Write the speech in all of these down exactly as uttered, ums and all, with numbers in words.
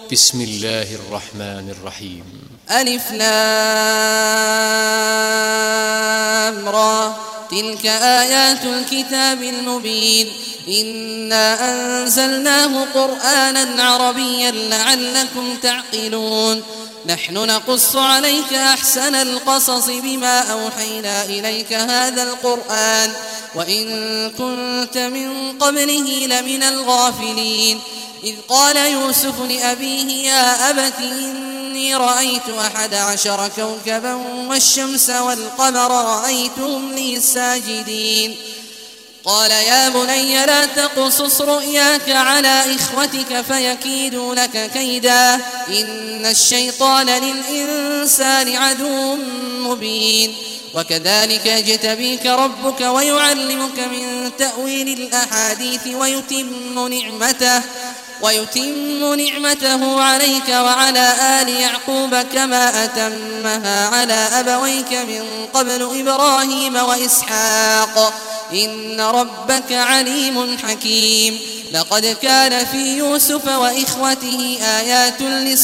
بسم الله الرحمن الرحيم. ألف لام را تلك آيات الكتاب المبين إنا أنزلناه قرآنا عربيا لعلكم تعقلون نحن نقص عليك أحسن القصص بما أوحينا إليك هذا القرآن وإن كنت من قبله لمن الغافلين إذ قال يوسف لأبيه يا أبت إني رأيت أحد عشر كوكبا والشمس والقمر رأيتهم لي ساجدين قال يا بني لا تقصص رؤياك على إخوتك فيكيدوا لك كيدا إن الشيطان للإنسان عدو مبين وكذلك يجتبيك ربك ويعلمك من تأويل الأحاديث ويتم نعمته ويتم نعمته عليك وعلى آل يعقوب كما أتمها على أبويك من قبل إبراهيم وإسحاق إن ربك عليم حكيم لقد كان في يوسف وإخوته آيات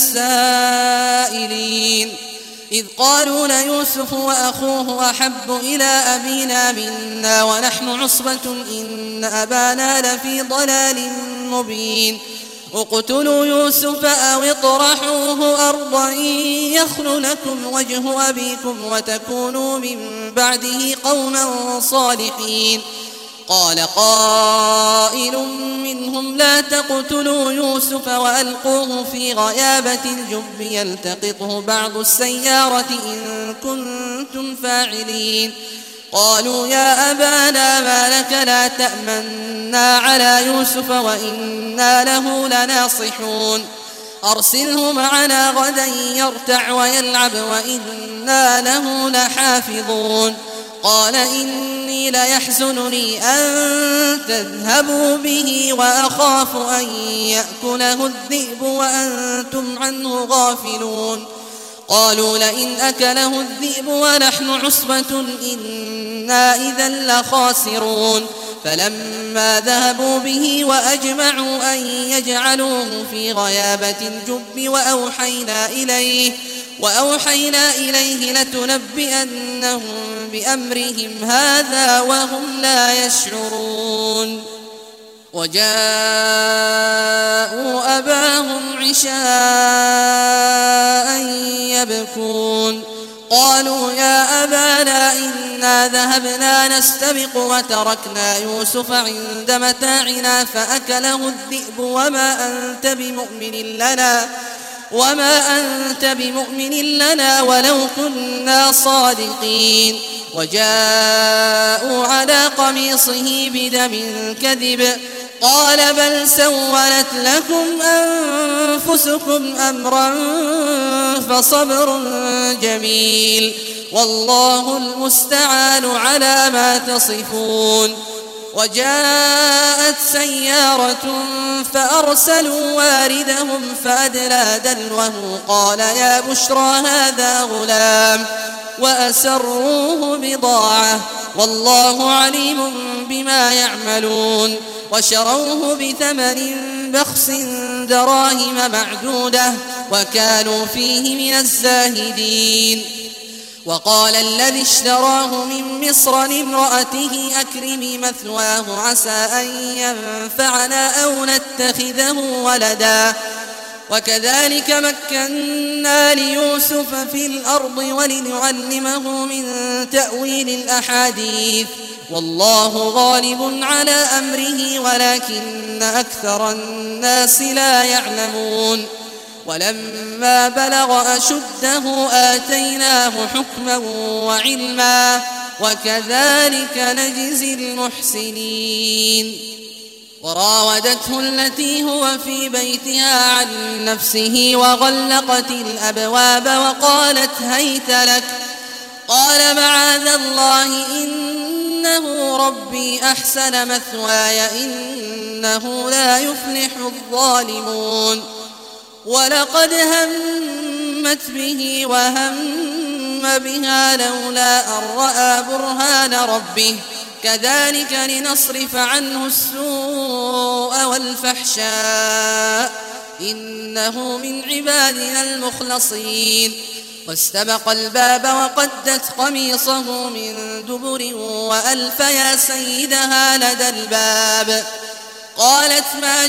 للسائلين إذ قالوا ليوسف وأخوه أحب إلى أبينا منا ونحن عصبة إن أبانا لفي ضلال مبين اقتلوا يوسف أو اطرحوه أرضا يخل لكم وجه أبيكم وتكونوا من بعده قوما صالحين قال قائل منهم لا تقتلوا يوسف وألقوه في غيابة الجب يلتقطه بعض السيارة إن كنتم فاعلين قالوا يا أبانا ما لك لا تأمنا على يوسف وإنا له لناصحون أرسله معنا غدا يرتع ويلعب وإنا له لحافظون قال إني ليحزنني أن تذهبوا به وأخاف أن يأكله الذئب وأنتم عنه غافلون قالوا لئن أكله الذئب ونحن عصبة إنا إذا لخاسرون فلما ذهبوا به وأجمعوا أن يجعلوه في غيابة الجب وأوحينا إليه وأوحينا إليه لتنبئنهم بأمرهم هذا وهم لا يشعرون وجاءوا أباهم عشاء يبكون قالوا يا أبانا إنا ذهبنا نستبق وتركنا يوسف عند متاعنا فأكله الذئب وما أنت بمؤمن لنا وما أنت بمؤمن لنا ولو كنا صادقين وجاءوا على قميصه بدم كذب قال بل سولت لكم أنفسكم أمرا فصبر جميل والله المستعان على ما تصفون وجاءت سيارة فأرسلوا واردهم فأدلى دلوه قال يا بشرى هذا غلام وأسروه بضاعة والله عليم بما يعملون وشروه بثمن بخس دراهم معدودة وكانوا فيه من الزاهدين وقال الذي اشتراه من مصر لامرأته أكرمي مثواه عسى أن ينفعنا أو نتخذه ولدا وكذلك مكنا ليوسف في الأرض ولنعلمه من تأويل الأحاديث والله غالب على أمره ولكن أكثر الناس لا يعلمون ولما بلغ أشده آتيناه حكما وعلما وكذلك نجزي المحسنين وراودته التي هو في بيتها عن نفسه وغلقت الأبواب وقالت هيت لك قال معاذ الله إنه ربي أحسن مثواي إنه لا يفلح الظالمون ولقد همت به وهم بها لولا أن رأى برهان ربه كذلك لنصرف عنه السوء والفحشاء إنه من عبادنا المخلصين. واستبق الباب وقدت قميصه من دبر وألف يا سيدها لدى الباب. قالت ما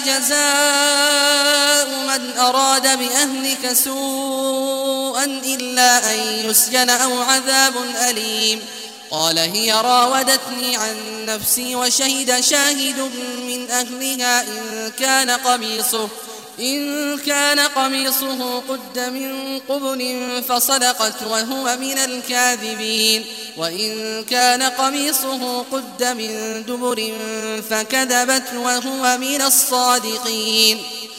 جزاء من أراد بأهلك سوءا إلا أن يسجن أو عذاب أليم. قال هي راودتني عن نفسي وشهد شاهد من أهلها إن كان قميصه إن كان قميصه قد من قبل فصدقت وهو من الكاذبين وإن كان قميصه قد من دبر فكذبت وهو من الصادقين.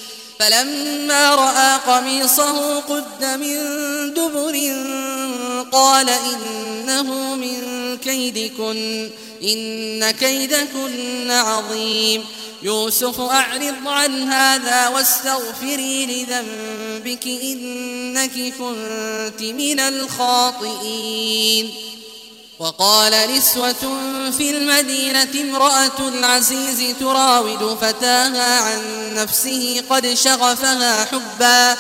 فلما رأى قميصه قد من دبر قال إنه من كيدكن إن كيدكن عظيم. يوسف أعرض عن هذا واستغفري لذنبك إنك كنت من الخاطئين. وقال نسوة في المدينة امرأة العزيز تراود فتاها عن نفسه قد شغفها حبا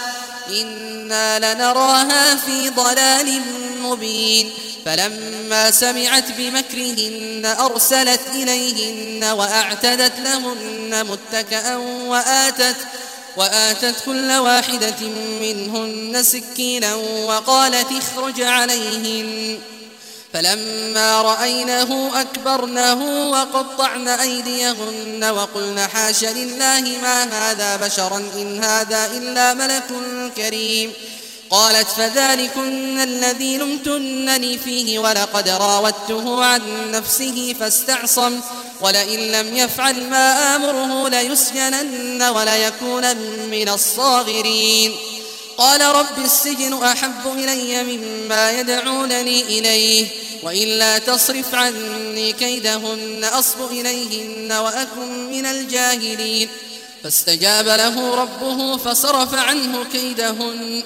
إنا لنراها في ضلال مبين. فلما سمعت بمكرهن أرسلت إليهن وأعتدت لهن متكئا وآتت, وآتت كل واحدة منهن سكينا وقالت اخرج عليهن. فلما رأينه أكبرنه وقطعن أيديهن وقلن حاش لله ما هذا بشرا إن هذا إلا ملك كريم. قالت فذلكن الذي لمتنني فيه ولقد راودته عن نفسه فاستعصم ولئن لم يفعل ما آمره ليسجنن وليكون من الصاغرين. قال رب السجن أحب إلي مما يدعونني إليه وإلا تصرف عني كيدهن أصب إليهن وأكن من الجاهلين. فاستجاب له ربه فصرف عنه كيدهن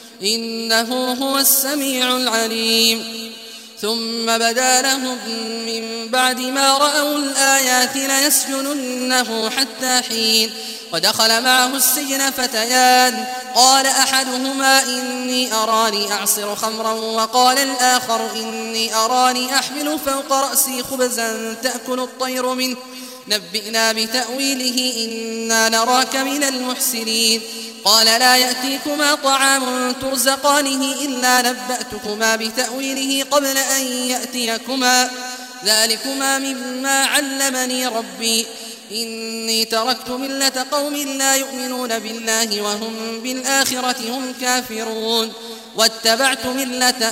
إنه هو السميع العليم. ثم بدا لهم من بعد ما رأوا الآيات ليسجننه حتى حين. ودخل معه السجن فتيان قال أحدهما إني أراني أعصر خمرا وقال الآخر إني أراني أحمل فوق رأسي خبزا تأكل الطير منه نبئنا بتأويله إنا نراك من المحسنين. قال لا يأتيكما طعام ترزقانه إلا نبأتكما بتأويله قبل أن يأتيكما ذلكما مما علمني ربي إني تركت ملة قوم لا يؤمنون بالله وهم بالآخرة هم كافرون واتبعت ملة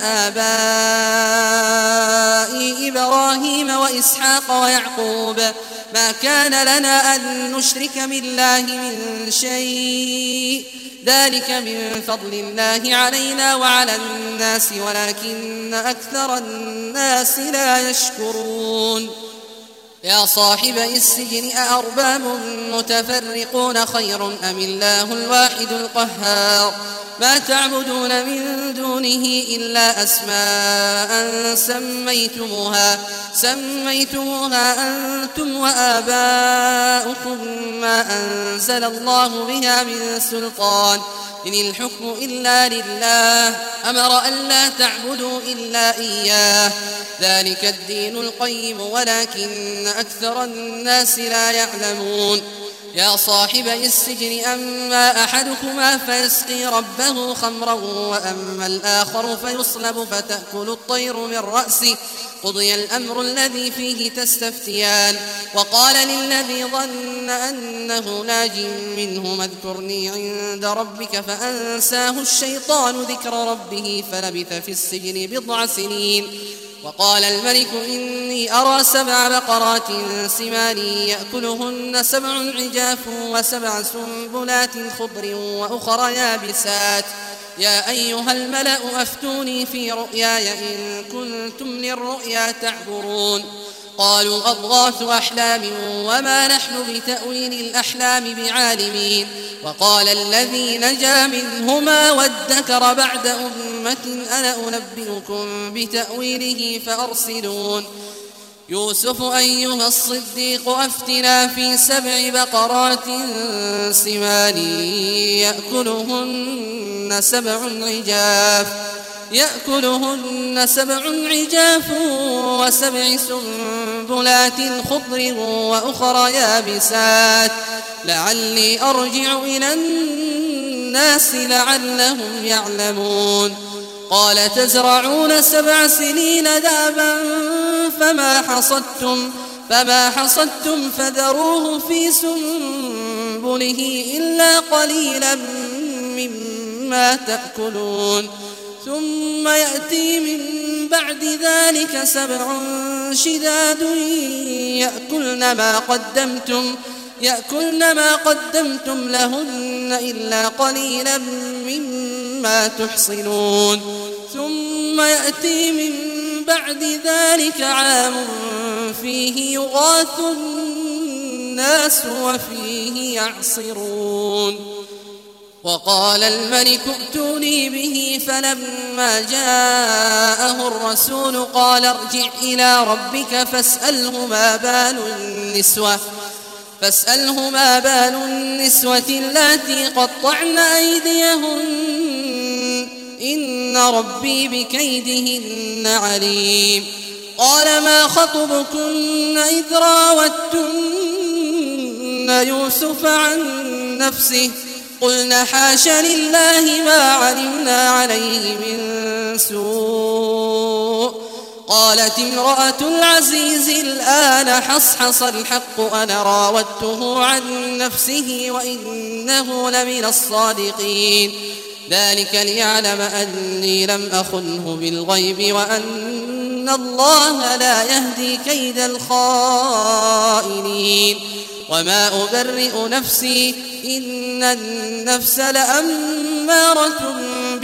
آبائي إبراهيم وإسحاق ويعقوب ما كان لنا أن نشرك بالله من شيء ذلك من فضل الله علينا وعلى الناس ولكن أكثر الناس لا يشكرون. يا صاحب السجن أأرباب متفرقون خير أم الله الواحد القهار ما تعبدون من دونه إلا أسماء سميتموها سميتموها أنتم وآباؤكم ما أنزل الله بها من سلطان إن الحكم إلا لله أمر أن لا تعبدوا إلا إياه ذلك الدين القيم ولكن أكثر الناس لا يعلمون. يا صاحب السجن أما أحدكما فيسقي ربه خمرا وأما الآخر فيصلب فتأكل الطير من رأسه قضي الأمر الذي فيه تستفتيان. وقال للذي ظن أنه ناج منهما اذكرني عند ربك فأنساه الشيطان ذكر ربه فلبث في السجن بضع سنين. وقال الملك إني أرى سبع بقرات سمان يأكلهن سبع عجاف وسبع سنبلات خضر وأخر يابسات يا أيها الملأ أفتوني في رؤياي إن كنتم للرؤيا تعبرون. قالوا أضغاث أحلام وما نحن بتأويل الأحلام بعالمين. وقال الذي نجا منهما وادكر بعد أمة أنا أنبئكم بتأويله فأرسلون. يوسف أيها الصديق أفتنا في سبع بقرات سمان يأكلهن سبع عجاف يأكلهن سبع عجاف وسبع سنبلات خضر وأخر يابسات لعلي أرجع إلى الناس لعلهم يعلمون قال تزرعون سبع سنين دابا فما حصدتم فما حصدتم فذروه في سنبله إلا قليلا مما تأكلون ثم يأتي من بعد ذلك سبع شداد يأكلن ما قدمتم يأكلن ما قدمتم لهن إلا قليلا مما تحصنون ثم يأتي من بعد ذلك عام فيه يغاث الناس وفيه يعصرون وقال الملك ائتوني به فلما جاءه الرسول قال ارجع إلى ربك فاسأله ما بال النسوة فاسأله ما بال النسوة اللاتي قطعن أيديهن إن ربي بكيدهن عليم قال ما خطبكن إذ راوتن يوسف عن نفسه قلنا حاش لله ما علمنا عليه من سوء قالت امرأة العزيز الآن حصحص الحق أنا راودته عن نفسه وإنه لمن الصادقين ذلك ليعلم أني لم أخنه بالغيب وأن الله لا يهدي كيد الخائنين وما أبرئ نفسي إن النفس لأمارة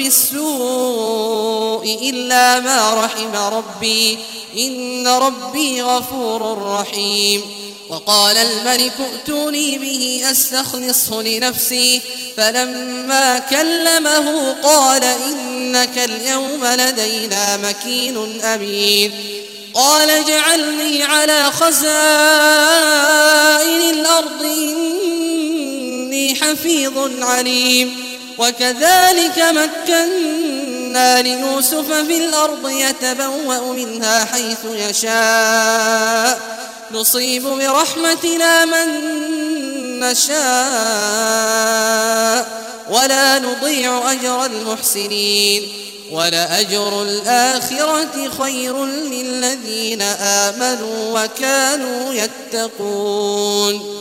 بالسوء إلا ما رحم ربي إن ربي غفور رحيم وقال الملك ائتوني به أستخلصه لنفسي فلما كلمه قال إنك اليوم لدينا مكين أمين قال اجعلني على خزائن الأرض إني حفيظ عليم وكذلك مكنا ليوسف في الأرض يتبوأ منها حيث يشاء نصيب برحمتنا من نشاء ولا نضيع أجر المحسنين ولأجر الآخرة خير للذين آمنوا وكانوا يتقون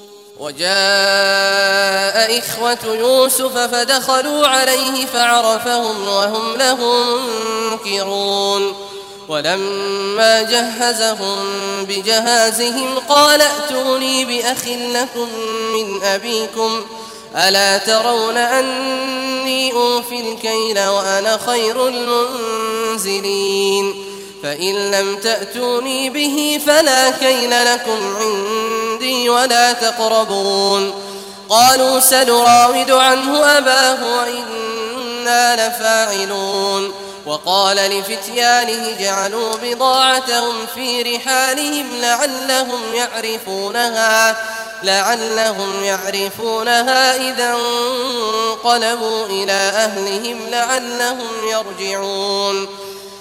وجاء إخوة يوسف فدخلوا عليه فعرفهم وهم له منكرون ولما جهزهم بجهازهم قال ائتوني بأخ لكم من أبيكم ألا ترون أني أوفي الكيل وأنا خير المنزلين فإن لم تأتوني به فلا كيل لكم عندي ولا تقربون قالوا سنراود عنه أباه وإنا لفاعلون وقال لفتيانه جعلوا بضاعتهم في رحالهم لعلهم يعرفونها لعلهم يعرفونها إذا انقلبوا إلى أهلهم لعلهم يرجعون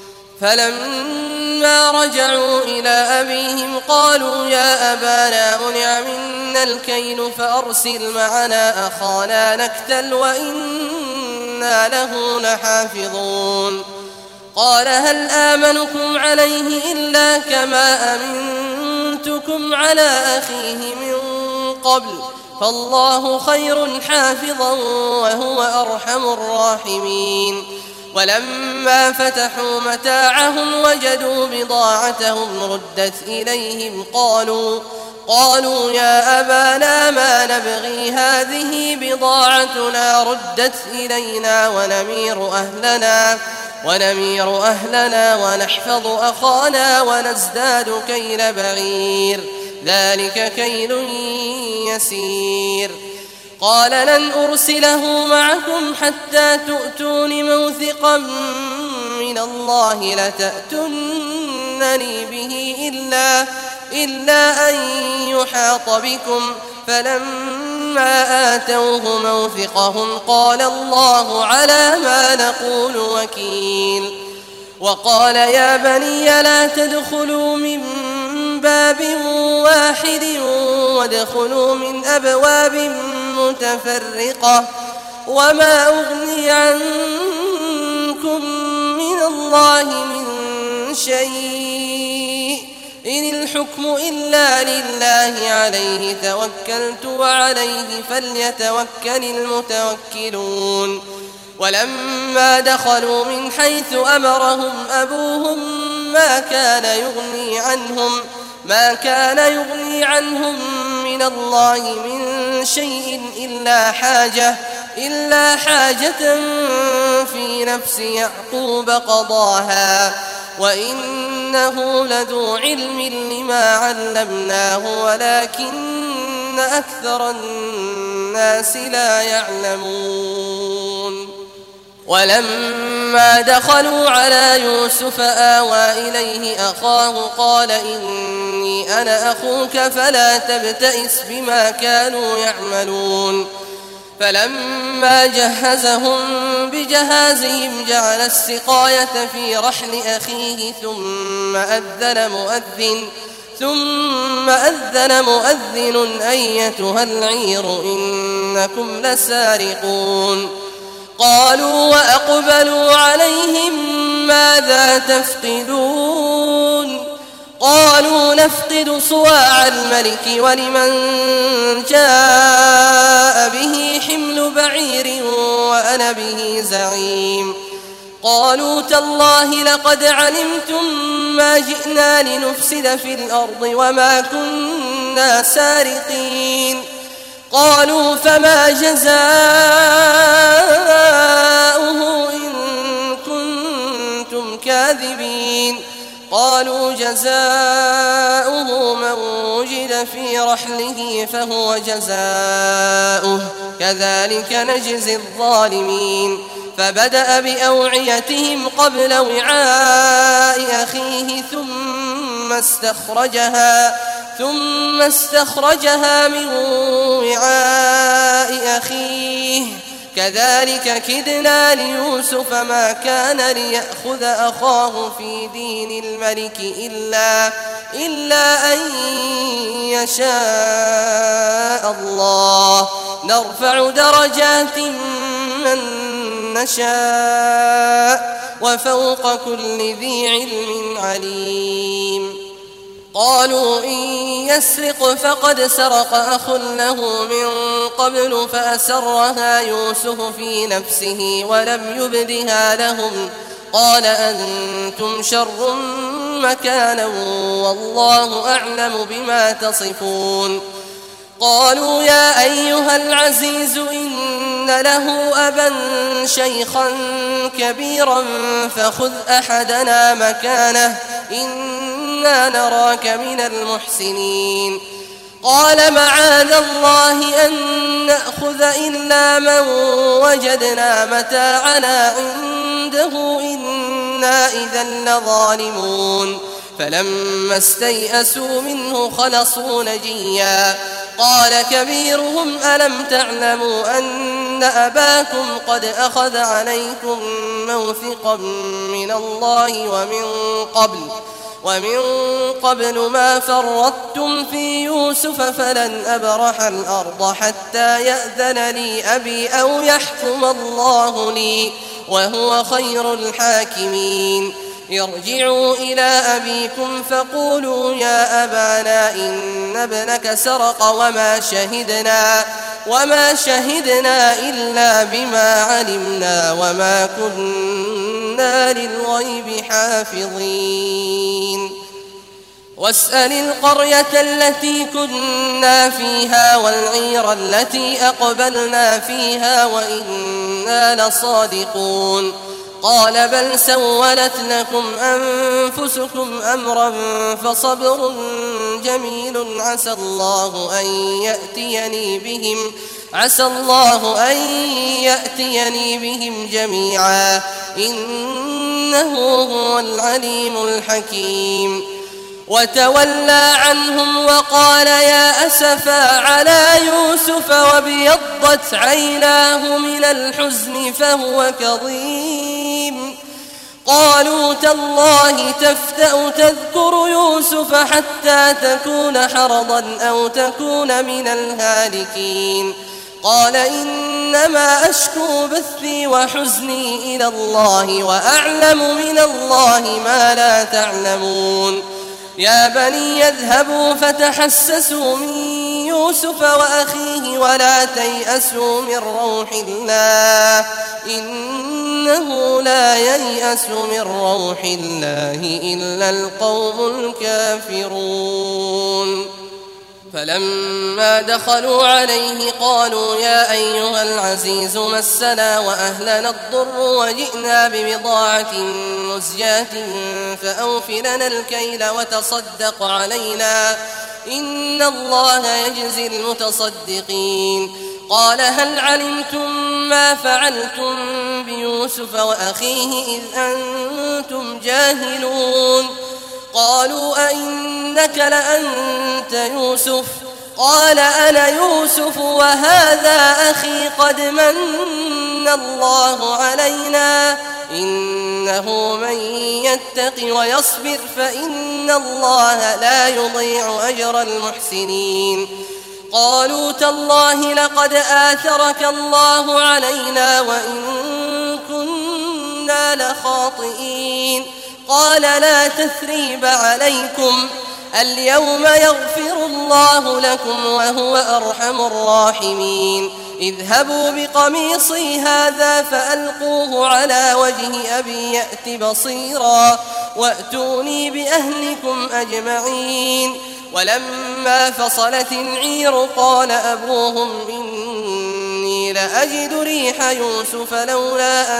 فلما رجعوا إلى أبيهم قالوا يا أبانا منع منا الكيل فأرسل معنا أخانا نكتل وإنا له لحافظون قال هل آمنكم عليه إلا كما أمنتكم على أخيه من قبل فالله خير حافظا وهو أرحم الراحمين ولما فتحوا متاعهم وجدوا بضاعتهم ردت إليهم قالوا قالوا يا أبانا ما نبغي هذه بضاعتنا ردت إلينا ونمير أهلنا ونمير أهلنا ونحفظ أخانا ونزداد كيل بعير ذلك كيل يسير قال لن أرسله معكم حتى تؤتون موثقا من الله لتأتون تحيطونني به إلا, إلا أن يحاط بكم. فلما آتوه موثقهم قال الله على ما نقول وكيل. وقال يا بني لا تدخلوا من باب واحد وادخلوا من أبواب متفرقة وما أغني عنكم من الله من شيء إن الحكم إلا لله عليه توكلت وعليه فليتوكل المتوكلون. ولما دخلوا من حيث أمرهم أبوهم ما كان يغني عنهم ما كان يغني عنهم من الله من شيء إلا حاجة إلا حاجة في نفس يعقوب قضاها وإنه لذو علم لما علمناه ولكن أكثر الناس لا يعلمون. ولما دخلوا على يوسف آوى إليه أخاه قال إني أنا أخوك فلا تبتئس بما كانوا يعملون. فلما جهزهم بجهازهم جعل السقاية في رحل أخيه ثم أذن مؤذن ثم أذن مؤذن أيتها العير إنكم لسارقون. قالوا وأقبلوا عليهم ماذا تفقدون؟ قالوا نفقد صواع الملك ولمن جاء به حمل بعير وأنا به زعيم. قالوا تالله لقد علمتم ما جئنا لنفسد في الأرض وما كنا سارقين. قالوا فما جزاؤه إن كنتم كاذبين؟ قالوا جزاؤه من وجد في رحله فهو جزاؤه كذلك نجزي الظالمين. فبدأ بأوعيتهم قبل وعاء أخيه ثم استخرجها ثم استخرجها من وعاء أخيه كذلك كدنا ليوسف ما كان ليأخذ أخاه في دين الملك إلا, إلا أن يشاء الله نرفع درجات من نشاء وفوق كل ذي علم عليم. قالوا إن يسرق فقد سرق أخ له من قبل فأسرها يوسف في نفسه ولم يبدها لهم. قال أنتم شر مكانا والله أعلم بما تصفون. قالوا يا أيها العزيز إن له أبا شيخا كبيرا فخذ أحدنا مكانه إنا نراك من المحسنين. قال معاذ الله أن نأخذ إلا من وجدنا متاعنا عنده إنا إذا لظالمون. فلما استيئسوا منه خلصوا نجيا. قال كبيرهم ألم تعلموا أن أباكم قد أخذ عليكم موثقا من الله ومن قبل ومن قبل ما فرطتم في يوسف فلن أبرح الأرض حتى يأذن لي أبي أو يحكم الله لي وهو خير الحاكمين. ارجعوا إلى أبيكم فقولوا يا أبانا إن ابنك سرق وما شهدنا وما شهدنا إلا بما علمنا وما كنا للغيب حافظين. واسأل القرية التي كنا فيها والعير التي أقبلنا فيها وإنا لصادقون. قال بل سولت لكم أنفسكم أمرا فصبر جميل عسى الله أن يأتيني بهم عسى الله أن يأتيني بهم جميعا إن إنه هو العليم الحكيم وتولى عنهم وقال يا أسفا على يوسف وابيضت عيناه من الحزن فهو كظيم قالوا تالله تفتأ تذكر يوسف حتى تكون حرضا أو تكون من الهالكين قال إنما أشكو بثي وحزني إلى الله وأعلم من الله ما لا تعلمون يا بني يذهبوا فتحسسوا من يوسف وأخيه ولا تيأسوا من روح الله إنه لا ييأس من روح الله إلا القوم الكافرون فلما دخلوا عليه قالوا يا أيها العزيز مسنا وأهلنا الضر وجئنا ببضاعة مزجاة فأوف لنا الكيل وتصدق علينا إن الله يجزي المتصدقين قال هل علمتم ما فعلتم بيوسف وأخيه إذ أنتم جاهلون قالوا أئنك لأنت يوسف قال أنا يوسف وهذا أخي قد من الله علينا إنه من يتق ويصبر فإن الله لا يضيع أجر المحسنين قالوا تالله لقد آثرك الله علينا وإن كنا لخاطئين قال لا تثريب عليكم اليوم يغفر الله لكم وهو أرحم الراحمين اذهبوا بقميصي هذا فألقوه على وجه أبي يأت بصيرا وأتوني بأهلكم أجمعين ولما فصلت العير قال أبوهم إني لأجد ريح يوسف لولا أن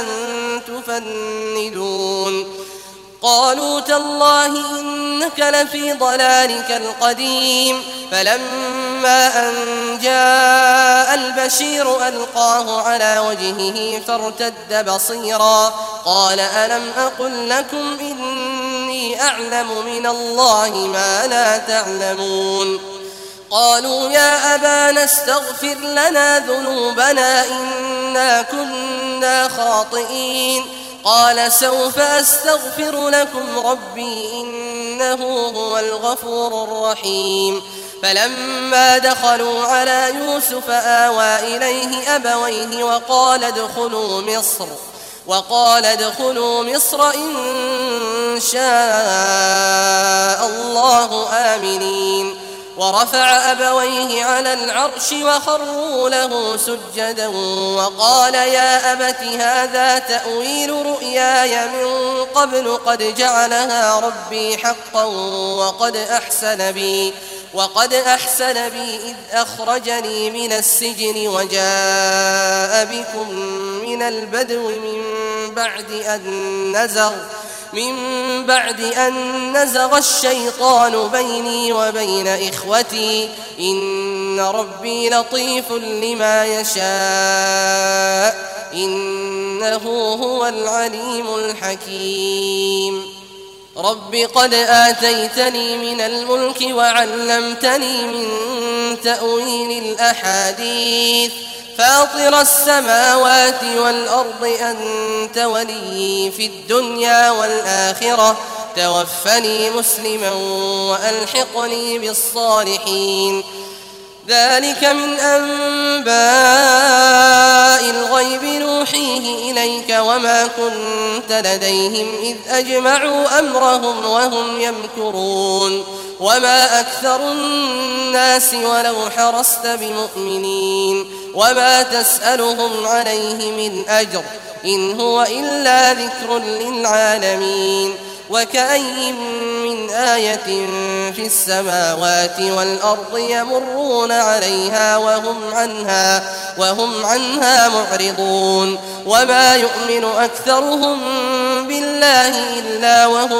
تفندون قالوا تالله إنك لفي ضلالك القديم فلما أن جاء البشير ألقاه على وجهه فارتد بصيرا قال ألم أقل لكم إني أعلم من الله ما لا تعلمون قالوا يا أبانا استغفر لنا ذنوبنا إنا كنا خاطئين قال سوف أستغفر لكم ربي إنه هو الغفور الرحيم فلما دخلوا على يوسف آوى إليه أبويه وقال ادخلوا مصر وقال ادخلوا مصر إن شاء الله آمنين ورفع أبويه على العرش وخروا له سجدا وقال يا أبت هذا تأويل رؤياي من قبل قد جعلها ربي حقا وقد أحسن بي وقد أحسن بي إذ أخرجني من السجن وجاء بكم من البدو من بعد أن نزغ من بعد أن نزغ الشيطان بيني وبين إخوتي إن ربي لطيف لما يشاء إنه هو العليم الحكيم رب قد آتيتني من الملك وعلمتني من تأويل الأحاديث فاطر السماوات والأرض أنت ولي في الدنيا والآخرة توفني مسلما وألحقني بالصالحين ذلك من أنباء الغيب نوحيه إليك وما كنت لديهم إذ أجمعوا أمرهم وهم يمكرون وما أكثر الناس ولو حرصت بمؤمنين وما تسألهم عليه من أجر إن هو إلا ذكر للعالمين وكأي من آية في السماوات والأرض يمرون عليها وهم عنها وهم عنها معرضون وما يؤمن أكثرهم بالله إلا وهم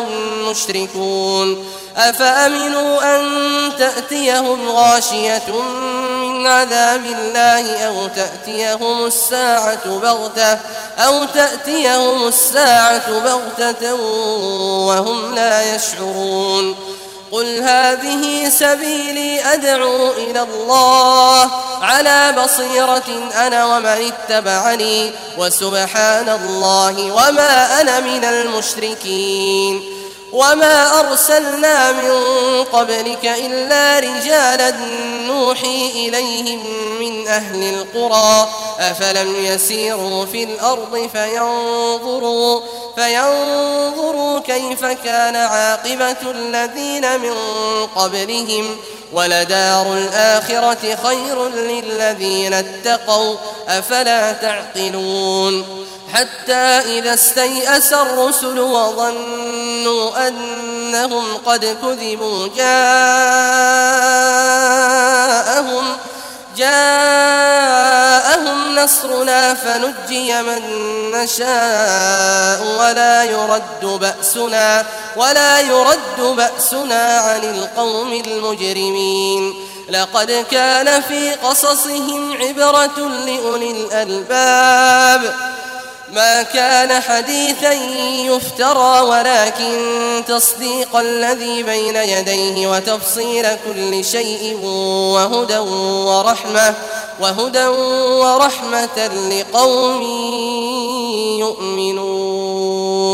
مشركون أفأمنوا أن تأتيهم غاشية من من عذاب الله أو تأتيهم الساعة بغتة أو تأتيهم الساعة بغتة وهم لا يشعرون قل هذه سبيلي أدعو إلى الله على بصيرة أنا ومن اتبعني وسبحان الله وما أنا من المشركين وما أرسلنا من قبلك إلا رجالا نوحي إليهم من أهل القرى أفلم يسيروا في الأرض فينظروا, فينظروا كيف كان عاقبة الذين من قبلهم ولدار الآخرة خير للذين اتقوا أفلا تعقلون حتى إذا استيأس الرسل وظنوا أنهم قد كذبوا جاءهم جاءهم نصرنا فنجي من نشاء ولا يرد بأسنا ولا يرد بأسنا عن القوم المجرمين لقد كان في قصصهم عبرة لأولي الألباب ما كان حديثا يفترى ولكن تصديق الذي بين يديه وتفصيل كل شيء وهدى ورحمة وهدى ورحمة لقوم يؤمنون.